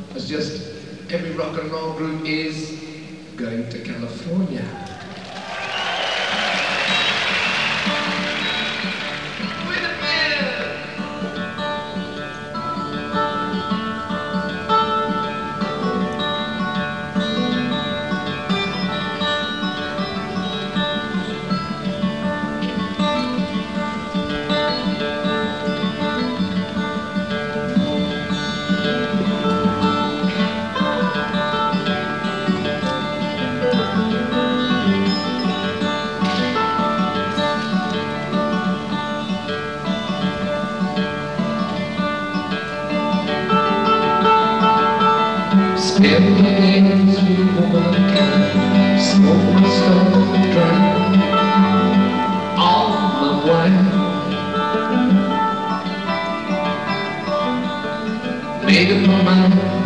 It's just every rock and roll group is going to California. Spend the days with womankind, smoke and stuff, drink all my wine. Made up my mind